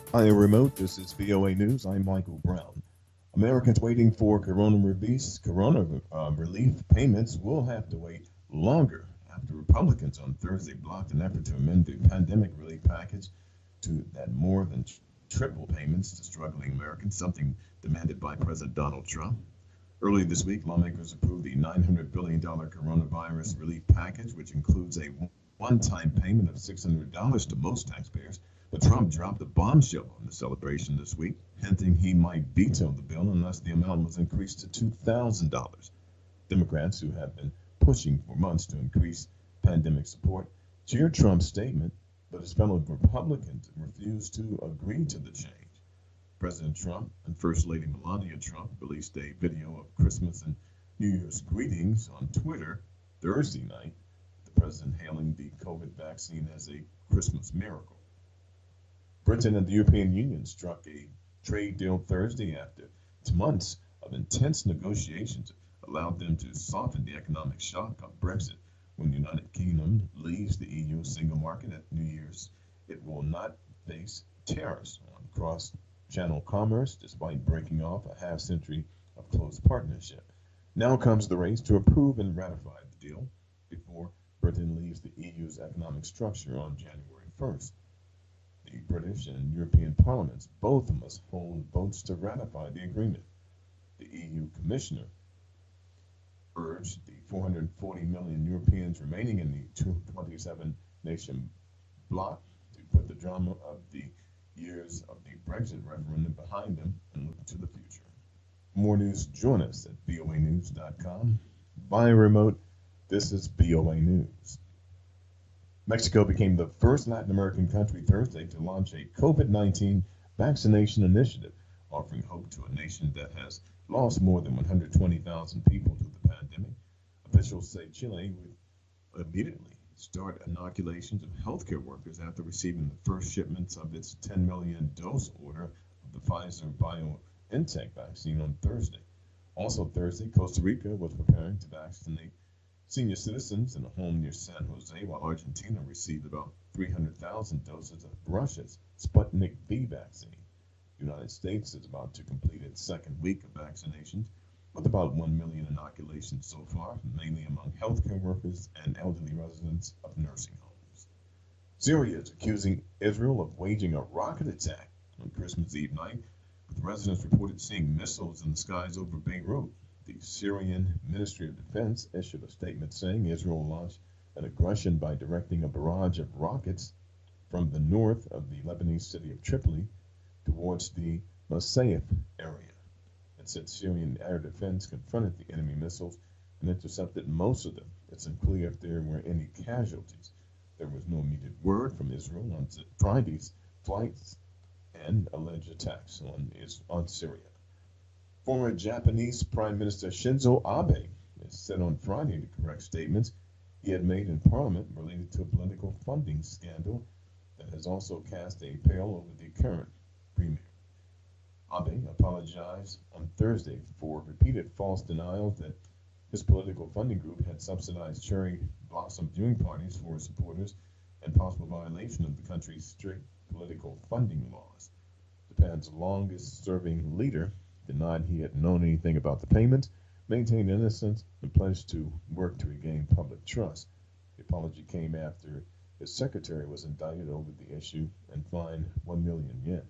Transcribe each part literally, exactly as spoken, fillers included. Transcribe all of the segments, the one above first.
Hi, remote. This is V O A News. I'm Michael Brown. Americans waiting for corona relief, corona uh, relief payments will have to wait longer after Republicans on Thursday blocked an effort to amend the pandemic relief package to that more than triple payments to struggling Americans, something demanded by President Donald Trump. Early this week, lawmakers approved the nine hundred billion dollars coronavirus relief package, which includes a one-time payment of six hundred dollars to most taxpayers. But Trump dropped a bombshell on the celebration this week, hinting he might veto the bill unless the amount was increased to two thousand dollars. Democrats, who have been pushing for months to increase pandemic support, cheered Trump's statement, but his fellow Republicans refused to agree to the change. President Trump and First Lady Melania Trump released a video of Christmas and New Year's greetings on Twitter Thursday night, the president hailing the COVID vaccine as a Christmas miracle. Britain and the European Union struck a trade deal Thursday after months of intense negotiations allowed them to soften the economic shock of Brexit. When the United Kingdom leaves the E U single market at New Year's, it will not face tariffs on cross channel commerce despite breaking off a half century of close partnership. Now comes the race to approve and ratify the deal before Britain leaves the E U's economic structure on January first. The British and European parliaments both must hold votes to ratify the agreement. The E U Commissioner urged the four hundred forty million Europeans remaining in the twenty-seven nation bloc to put the drama of the years of the Brexit referendum behind them and look to the future. For more news, join us at V O A news dot com. Via remote, this is V O A News. Mexico became the first Latin American country Thursday to launch a COVID nineteen vaccination initiative, offering hope to a nation that has lost more than one hundred twenty thousand people to the pandemic. Officials say Chile would immediately start inoculations of healthcare workers after receiving the first shipments of its ten million dose order of the Pfizer BioNTech vaccine on Thursday. Also Thursday, Costa Rica was preparing to vaccinate senior citizens in a home near San Jose, while Argentina received about three hundred thousand doses of Russia's Sputnik V vaccine. The United States is about to complete its second week of vaccinations, with about one million inoculations so far, mainly among healthcare workers and elderly residents of nursing homes. Syria is accusing Israel of waging a rocket attack on Christmas Eve night, with residents reported seeing missiles in the skies over Beirut. The Syrian Ministry of Defense issued a statement saying Israel launched an aggression by directing a barrage of rockets from the north of the Lebanese city of Tripoli towards the Masyaf area. It said Syrian air defense confronted the enemy missiles and intercepted most of them. It's unclear if there were any casualties. There was no immediate word from Israel on Friday's flights and alleged attacks on, on Syria. Former Japanese Prime Minister Shinzo Abe is said on Friday to correct statements he had made in Parliament related to a political funding scandal that has also cast a pale over the current premier. Abe apologized on Thursday for repeated false denials that his political funding group had subsidized cherry blossom viewing parties for his supporters and possible violation of the country's strict political funding laws. Japan's longest-serving leader denied he had known anything about the payments, maintained innocence, and pledged to work to regain public trust. The apology came after his secretary was indicted over the issue and fined one million yen.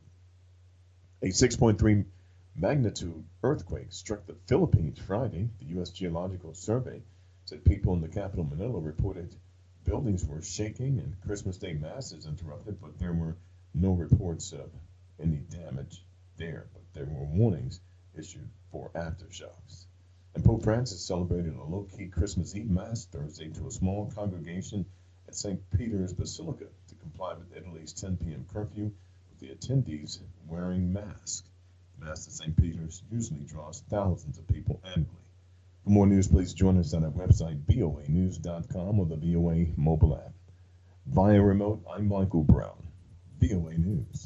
A six point three magnitude earthquake struck the Philippines Friday. The U S Geological Survey said people in the capital Manila reported buildings were shaking and Christmas Day masses interrupted, but there were no reports of any damage there. But there were warnings issued for aftershocks. And Pope Francis celebrated a low-key Christmas Eve Mass Thursday to a small congregation at Saint Peter's Basilica to comply with Italy's ten p.m. curfew, with the attendees wearing masks. The Mass at Saint Peter's usually draws thousands of people annually. For more news, please join us on our website, V O A news dot com, or the V O A mobile app. Via remote, I'm Michael Brown, V O A News.